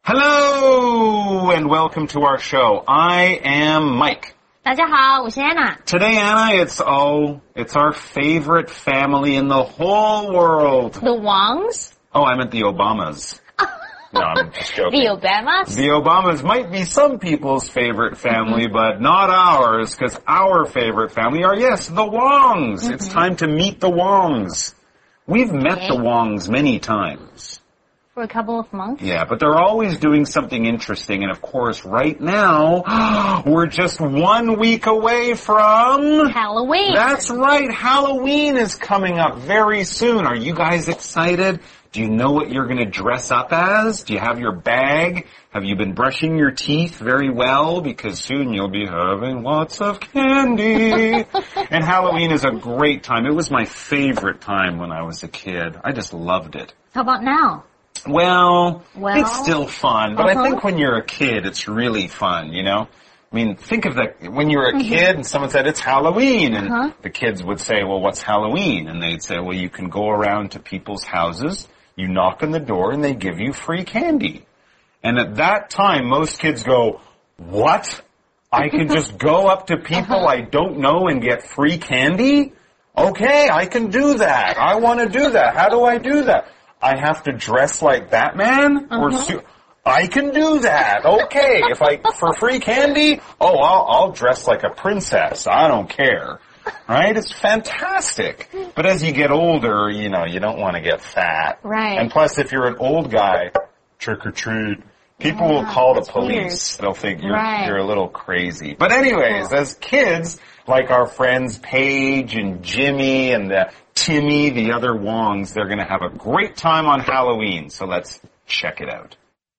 Hello and welcome to our show. I am Mike. 大家好，我是 Anna. Today, Anna, it's our favorite family in the whole world. The Wangs? Oh, I meant the Obamas. No, I'm just joking. The Obamas? The Obamas might be some people's favorite family, but not ours, because our favorite family are, yes, the Wongs. It's time to meet the Wongs. We've met the Wongs many times. For a couple of months? Yeah, but they're always doing something interesting. And of course, right now, we're just 1 week away from... Halloween. That's right. Halloween is coming up very soon. Are you guys excited? Do you know what you're going to dress up as? Do you have your bag? Have you been brushing your teeth very well? Because soon you'll be having lots of candy. And Halloween is a great time. It was my favorite time when I was a kid. I just loved it. How about now? Well, it's still fun, but I think when you're a kid, it's really fun, you know? I mean, think of that, when you're a kid and someone said, it's Halloween, and the kids would say, well, what's Halloween? And they'd say, well, you can go around to people's houses, you knock on the door, and they give you free candy. And at that time, most kids go, what? I can just go up to people I don't know and get free candy? Okay, I can do that. I want to do that. How do I do that? I have to dress like Batman? I can do that. Okay. For free candy, I'll dress like a princess. I don't care. Right? It's fantastic. But as you get older, you know, you don't want to get fat. Right. And plus, if you're an old guy, trick or treat, people will call the police. They'll think you're a little crazy. But anyways, as kids, like our friends Paige and Jimmy and Timmy, the other Wongs, they're going to have a great time on Halloween. So let's check it out.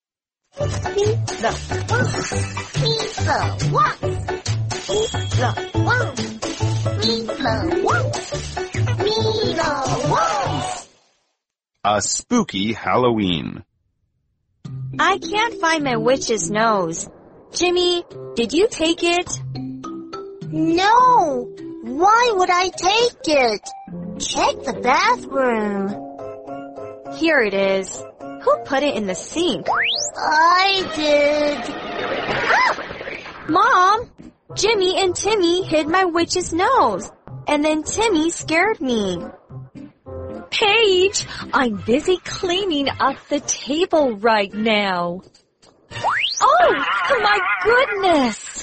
Meet the Wongs. Meet the Wongs. Meet the Wongs. Meet the Wongs. Meet the Wongs. A spooky Halloween. I can't find my witch's nose. Jimmy, did you take it? No. Why would I take it? Check the bathroom. Here it is. Who put it in the sink? I did. Ah! Mom! Jimmy and Timmy hid my witch's nose. And then Timmy scared me. Paige, I'm busy cleaning up the table right now. Oh, my goodness!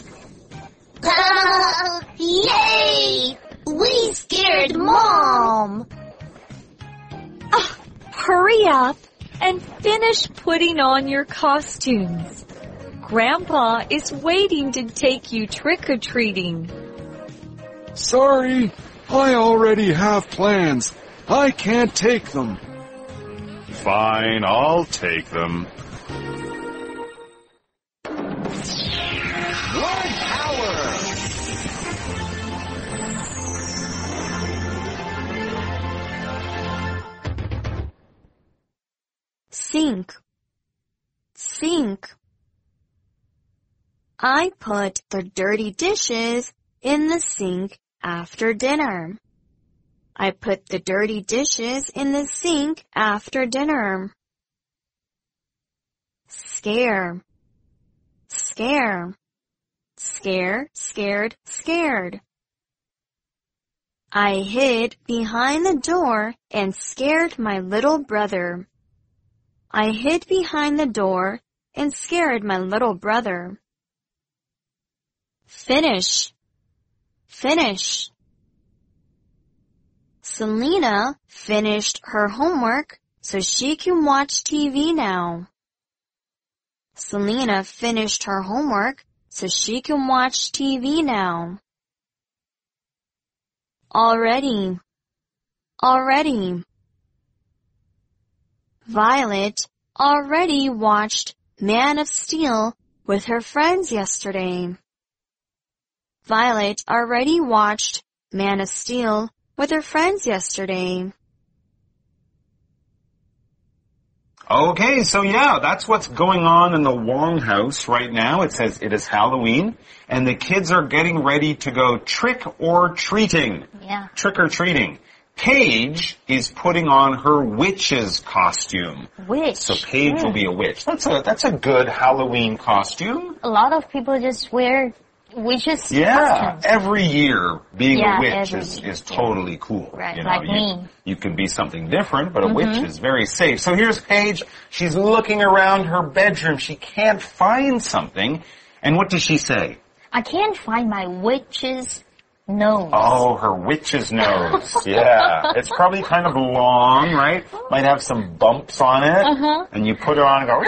Yay! We scared Mom! Hurry up and finish putting on your costumes. Grandpa is waiting to take you trick-or-treating. Sorry, I already have plans. I can't take them. Fine, I'll take them. Sink. Sink. I put the dirty dishes in the sink after dinner. I put the dirty dishes in the sink after dinner. Scare. Scare. Scare, scared, scared. I hid behind the door and scared my little brother. I hid behind the door and scared my little brother. Finish. Finish. Selena finished her homework so she can watch TV now. Selena finished her homework so she can watch TV now. Already. Already. Violet already watched Man of Steel with her friends yesterday. Violet already watched Man of Steel with her friends yesterday. Okay, so yeah, that's what's going on in the Wong house right now. It says it is Halloween, and the kids are getting ready to go trick or treating. Yeah. Trick or treating. Paige is putting on her witch's costume. Witch. So Paige will be a witch. That's a good Halloween costume. A lot of people just wear witches' Yeah, costumes. every year being a witch every is year. totally cool. Right, You know, like me. You can be something different, but a witch is very safe. So here's Paige. She's looking around her bedroom. She can't find something. And what does she say? I can't find my witch's nose. Oh, her witch's nose. Yeah. It's probably kind of long, right? Might have some bumps on it. And you put it on and go, Well,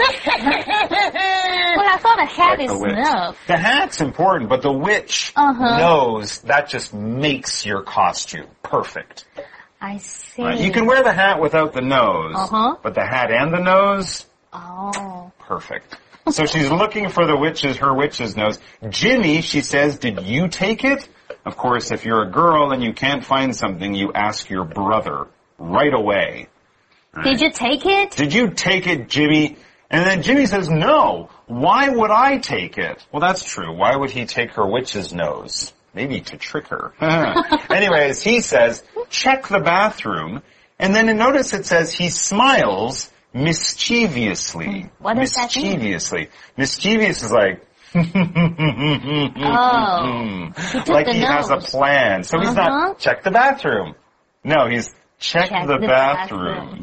I thought a hat like is the witch. enough. The hat's important, but the witch nose, that just makes your costume perfect. I see. Right? You can wear the hat without the nose, but the hat and the nose, Oh. perfect. So she's looking for her witch's nose. Jimmy, she says, did you take it? Of course, if you're a girl and you can't find something, you ask your brother right away. Right? Did you take it? Did you take it, Jimmy? And then Jimmy says, no. Why would I take it? Well, that's true. Why would he take her witch's nose? Maybe to trick her. Anyways, he says, check the bathroom. And then notice it says he smiles mischievously. What does that mean? Mischievously. Mischievous is like, Oh. like he has a plan. So he's not, check the bathroom. No, he's check the bathroom.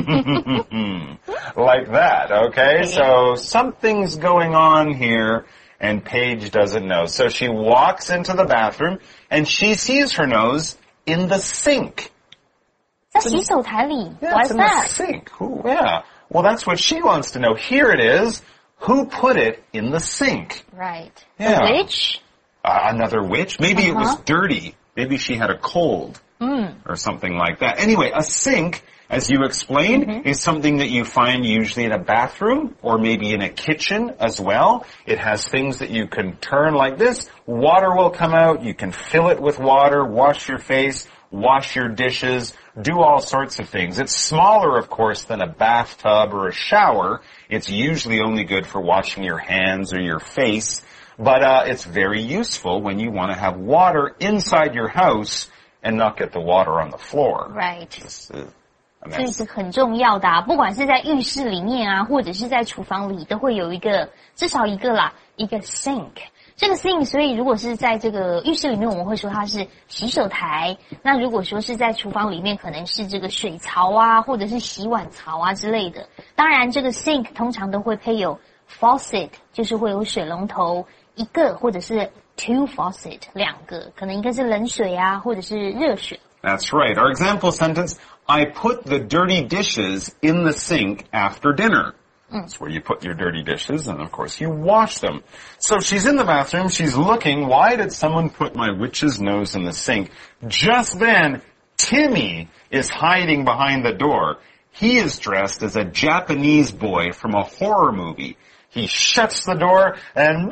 Like that, okay? So something's going on here and Paige doesn't know. So she walks into the bathroom and she sees her nose in the sink. 在洗手台里. Yeah, What's it's in the that? sink. Ooh, yeah. Well, that's what she wants to know. Here it is. Who put it in the sink? Right. Yeah. The witch? Another witch? Maybe it was dirty. Maybe she had a cold. Or something like that. Anyway, a sink, as you explained, is something that you find usually in a bathroom or maybe in a kitchen as well. It has things that you can turn like this. Water will come out. You can fill it with water, wash your face, wash your dishes, do all sorts of things. It's smaller, of course, than a bathtub or a shower. It's usually only good for washing your hands or your face. But it's very useful when you want to have water inside your house and not get the water on the floor. Right. 这是很重要的啊，不管是在浴室里面啊，或者是在厨房里，都会有一个至少一个啦，一个 sink。这个 sink， 所以如果是在这个浴室里面，我们会说它是洗手台。那如果说是在厨房里面，可能是这个水槽啊，或者是洗碗槽啊之类的。当然，这个 sink 通常都会配有 faucet， 就是会有水龙头一个，或者是 two faucet 两个，可能一个是冷水啊，或者是热水。 That's right. Our example sentence, I put the dirty dishes in the sink after dinner. That's where you put your dirty dishes, and of course you wash them. So she's in the bathroom, she's looking, why did someone put my witch's nose in the sink? Just then, Timmy is hiding behind the door. He is dressed as a Japanese boy from a horror movie. He shuts the door and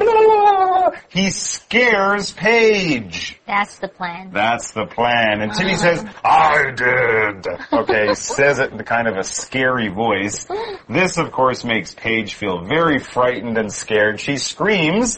he scares Paige. That's the plan. That's the plan. And Timmy says, I did. Okay, says it in kind of a scary voice. This, of course, makes Paige feel very frightened and scared. She screams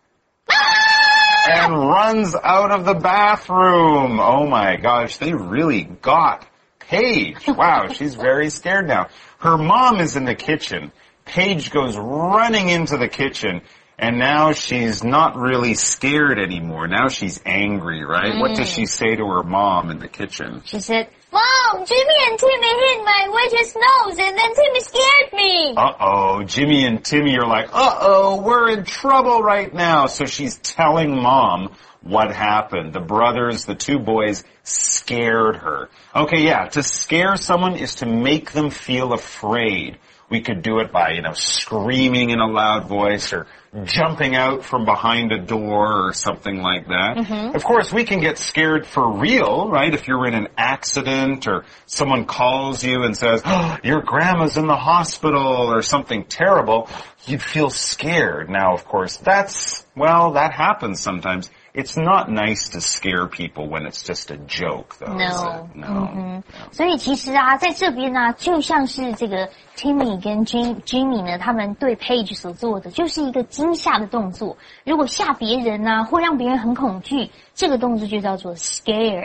and runs out of the bathroom. Oh my gosh, they really got Paige. Wow, she's very scared now. Her mom is in the kitchen. Paige goes running into the kitchen, and now she's not really scared anymore. Now she's angry, right? What does she say to her mom in the kitchen? She said, Mom, Jimmy and Timmy hit my witch's nose and then Timmy scared me. Uh-oh, Jimmy and Timmy are like, uh-oh, we're in trouble right now. So she's telling Mom what happened. The brothers, the two boys, scared her. Okay, yeah, to scare someone is to make them feel afraid. We could do it by, screaming in a loud voice or jumping out from behind a door or something like that. Of course, we can get scared for real, right? If you're in an accident or someone calls you and says, oh, your grandma's in the hospital or something terrible, you'd feel scared. Now, of course, that happens sometimes. It's not nice to scare people when it's just a joke, though, is it? No. 所以其实啊，在这边呢，就像是这个 Timmy 跟 Jimmy 呢，他们对 Paige 所做的，就是一个惊吓的动作。如果吓别人啊，或让别人很恐惧，这个动作就叫做 scare。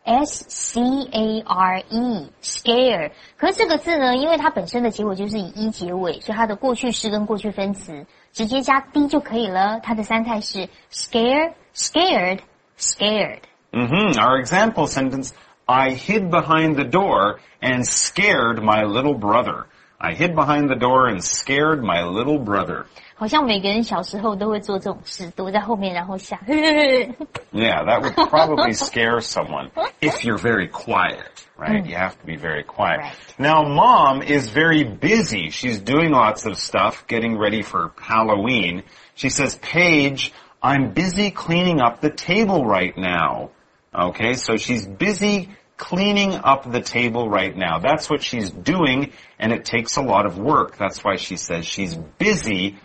S-C-A-R-E scare。可是这个字呢，因为它本身的结尾就是以 e 结尾，所以它的过去式跟过去分词直接加 d 就可以了。它的三态是 scare, scared, scared。 Our example sentence, I hid behind the door and scared my little brother. I hid behind the door and scared my little brother. 好像每个人小时候都会做这种事，躲在后面然后吓。 Yeah, that would probably scare someone if you're very quiet, right? You have to be very quiet. Right. Now, Mom is very busy. She's doing lots of stuff, getting ready for Halloween. She says, Paige, I'm busy cleaning up the table right now. Okay, so she's busy cleaning up the table right now. That's what she's doing, and it takes a lot of work. That's why she says she's busy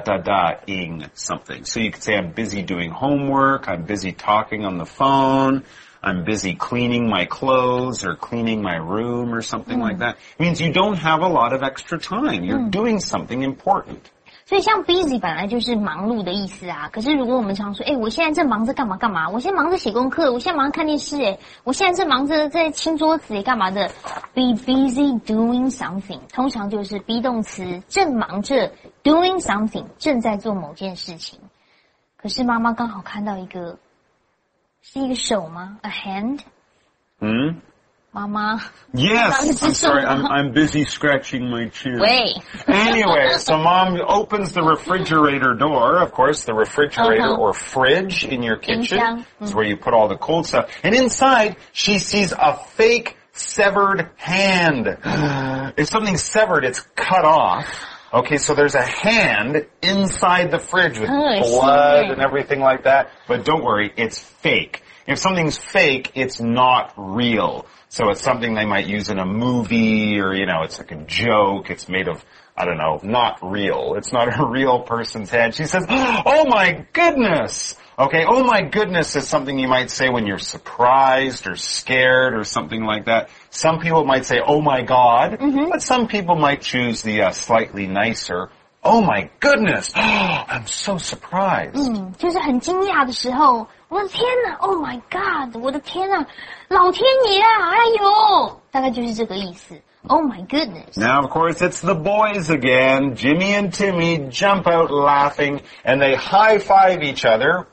ing something. So you could say, I'm busy doing homework, I'm busy talking on the phone, I'm busy cleaning my clothes or cleaning my room or something like that. It means you don't have a lot of extra time. You're doing something important. 所以像 busy 本来就是忙碌的意思啊，可是如果我们常说，我现在正忙着干嘛干嘛，我现在忙着写功课，我现在忙着看电视，我现在正忙着在清桌子干嘛的 ，be busy doing something， 通常就是 be 动词，正忙着 doing something， 正在做某件事情。可是妈妈刚好看到是一个手吗 ？A hand？ 妈妈 Yes, I'm sorry, I'm busy scratching my chin. 喂 Anyway, so Mom opens the refrigerator door. Of course, the refrigerator or fridge in your kitchen is where you put all the cold stuff. And inside, she sees a fake severed hand. If something's severed, it's cut off. Okay, so there's a hand inside the fridge with blood and everything like that. But don't worry, it's fake. If something's fake, it's not real. So it's something they might use in a movie or, it's like a joke. It's made of, I don't know, not real. It's not a real person's hand. She says, oh my goodness. Okay, oh my goodness is something you might say when you're surprised or scared or something like that. Some people might say, oh my God. But some people might choose the slightly nicer, oh my goodness. I'm so surprised. 就是很惊讶的时候，我的天哪 ！Oh my God！ 我的天哪，老天爷啊！哎呦，大概就是这个意思。Oh my goodness! Now, of course, it's the boys again. Jimmy and Timmy jump out laughing, and they high-five each other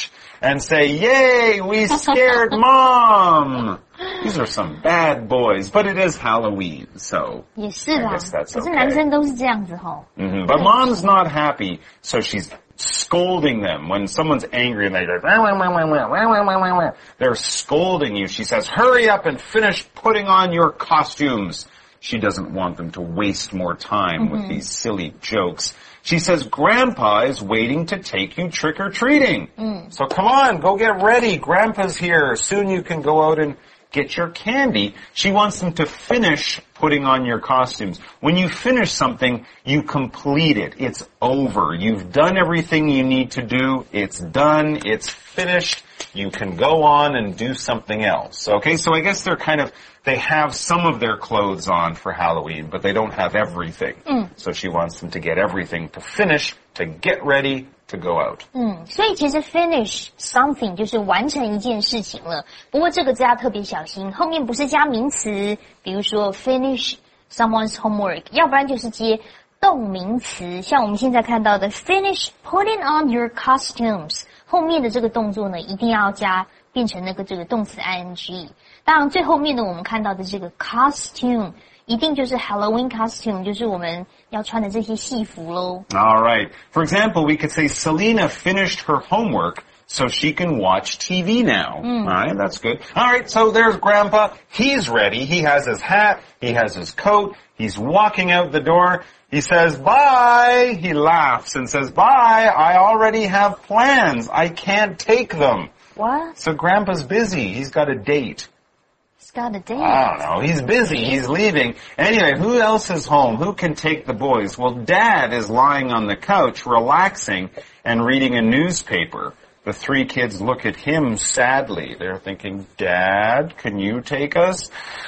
and say, "Yay! We scared Mom!" These are some bad boys, but it is Halloween, so 也是啦， I guess that's 可是男 okay. 生都是这样子吼。 But Mom's not happy, so she's scolding them. When someone's angry and they go, they're scolding you. She says, hurry up and finish putting on your costumes. She doesn't want them to waste more time with these silly jokes. She says, Grandpa is waiting to take you trick-or-treating. So come on, go get ready. Grandpa's here. Soon you can go out and get your candy. She wants them to finish putting on your costumes. When you finish something, you complete it. It's over. You've done everything you need to do. It's done. It's finished. You can go on and do something else. Okay, so I guess they have some of their clothes on for Halloween, but they don't have everything. So she wants them to get everything to finish, to get ready, to go out. 所以其实 finish something 就是完成一件事情了。不过这个字要特别小心，后面不是加名词，比如说 finish someone's homework， 要不然就是接动名词，像我们现在看到的 finish putting on your costumes， 后面的这个动作呢，一定要变成这个动词 ing。当然最后面的我们看到的这个 costume。一定就是 Halloween costume， 就是我们要穿的这些戏服咯。 All right. For example, we could say Selena finished her homework so she can watch TV now. All right, that's good. All right, so there's Grandpa. He's ready. He has his hat. He has his coat. He's walking out the door. He says, bye. He laughs and says, bye. I already have plans. I can't take them. What? So Grandpa's busy. He's got a date. Got a date. I don't know. He's busy. He's leaving. Anyway, who else is home? Who can take the boys? Well, Dad is lying on the couch, relaxing and reading a newspaper. The three kids look at him sadly. They're thinking, Dad, can you take us?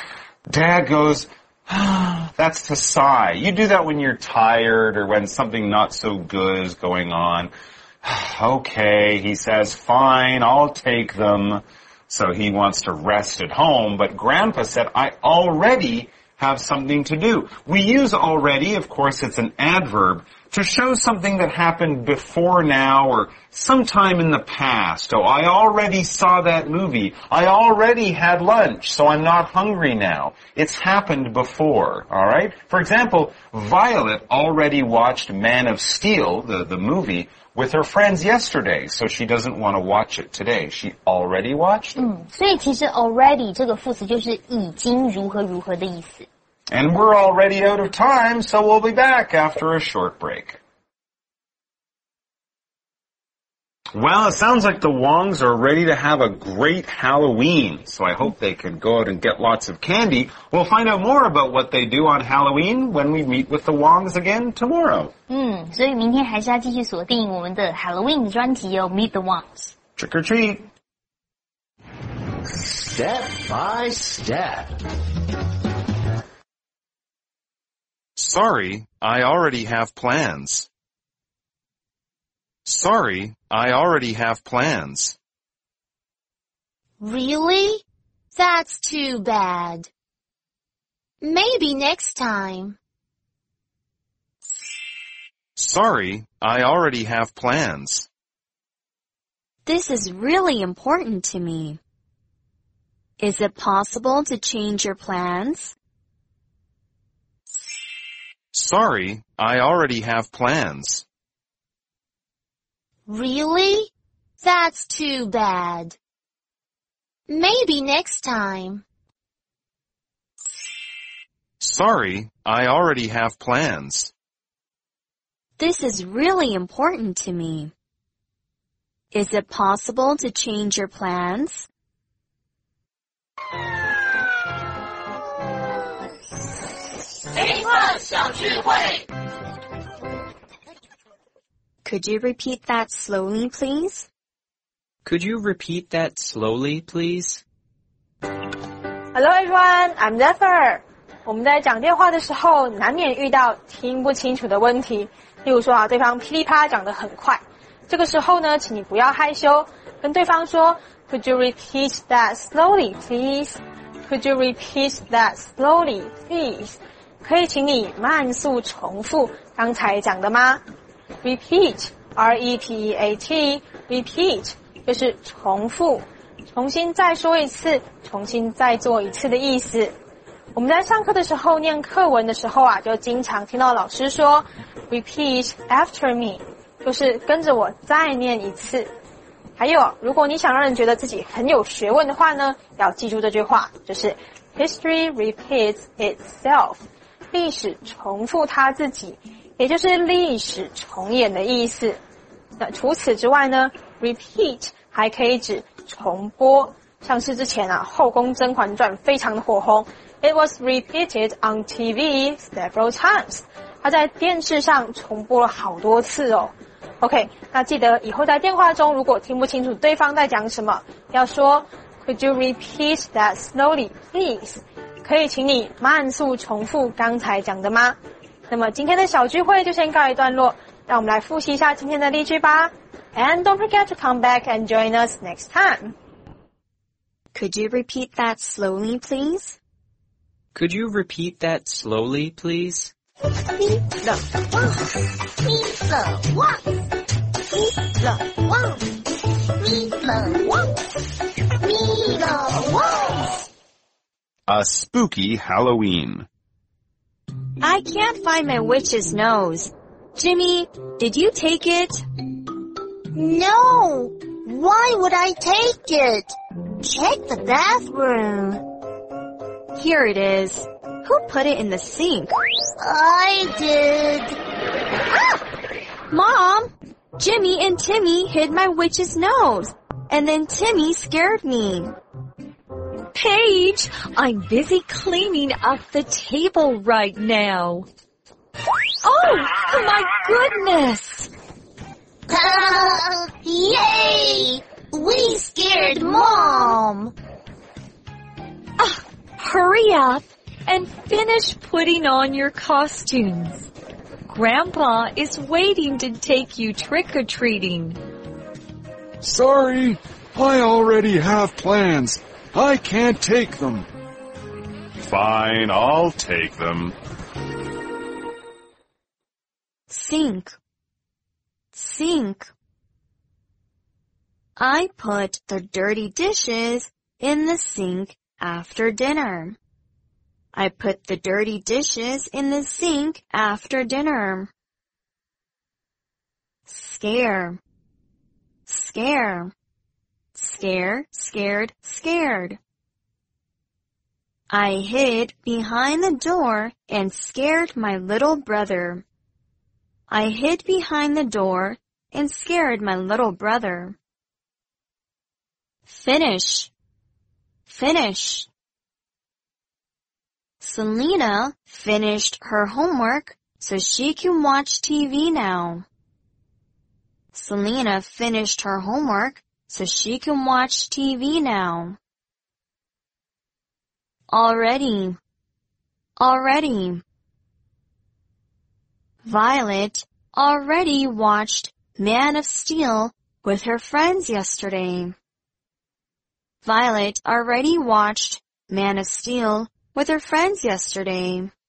Dad goes, that's to sigh. You do that when you're tired or when something not so good is going on. Okay, he says, fine, I'll take them. So he wants to rest at home, but Grandpa said, I already have something to do. We use already, of course, it's an adverb, to show something that happened before now or sometime in the past. Oh, I already saw that movie. I already had lunch, so I'm not hungry now. It's happened before, all right? For example, Violet already watched Man of Steel, the movie, with her friends yesterday, so she doesn't want to watch it today. She already watched it. 所以其实 already 这个副词就是已经如何如何的意思。 And we're already out of time, so we'll be back after a short break. Well, it sounds like the Wongs are ready to have a great Halloween, so I hope they can go out and get lots of candy. We'll find out more about what they do on Halloween when we meet with the Wongs again tomorrow. 所以明天还是要继续锁定我们的 Halloween 专题哦 ，Meet the Wongs. Trick or treat. Step by step. Sorry, I already have plans. Sorry, I already have plans. Really? That's too bad. Maybe next time. Sorry, I already have plans. This is really important to me. Is it possible to change your plans? Sorry, I already have plans. Really? That's too bad. Maybe next time. Sorry, I already have plans. This is really important to me. Is it possible to change your plans? Could you repeat that slowly, please? Could you repeat that slowly, please? Hello everyone, I'm Zephyr. 我们在讲电话的时候，难免遇到听不清楚的问题。例如说对方噼里啪啦讲得很快，这个时候呢，请你不要害羞，跟对方说 Could you repeat that slowly, please? Could you repeat that slowly, please? 可以请你慢速重复刚才讲的吗？ Repeat, R-E-P-E-A-T, repeat 就是重复，重新再说一次，重新再做一次的意思。我们在上课的时候念课文的时候就经常听到老师说 Repeat after me, 就是跟着我再念一次。还有，如果你想让人觉得自己很有学问的话呢，要记住这句话，就是 History repeats itself, 历史重复它自己，也就是历史重演的意思。那除此之外呢 ，repeat 还可以指重播，像是之前后宫甄嬛传非常的火红 ，It was repeated on TV several times， 它在电视上重播了好多次哦。OK， 那记得以后在电话中如果听不清楚对方在讲什么，要说 Could you repeat that slowly, please？ 可以请你慢速重复刚才讲的吗？那么今天的小聚会就先告一段落，让我们来复习一下今天的例句吧。And don't forget to come back and join us next time. Could you repeat that slowly, please? Could you repeat that slowly, please? Meet the Wongs. Meet the Wongs. Meet the Wongs. Meet the Wongs. Meet the Wongs. A spooky Halloween. I can't find my witch's nose. Jimmy, did you take it? No. Why would I take it? Check the bathroom. Here it is. Who put it in the sink? I did. Mom! Jimmy and Timmy hid my witch's nose. And then Timmy scared me. Paige, I'm busy cleaning up the table right now. Oh, my goodness! Yay! We scared Mom. Hurry up and finish putting on your costumes. Grandpa is waiting to take you trick-or-treating. Sorry, I already have plans. I can't take them. Fine, I'll take them. Sink. Sink. I put the dirty dishes in the sink after dinner. I put the dirty dishes in the sink after dinner. Scare. Scare. Scare, scared, scared. I hid behind the door and scared my little brother. I hid behind the door and scared my little brother. Finish. Finish. Selena finished her homework so she can watch TV now. Selena finished her homework so she can watch TV now. Already. Already. Violet already watched Man of Steel with her friends yesterday. Violet already watched Man of Steel with her friends yesterday.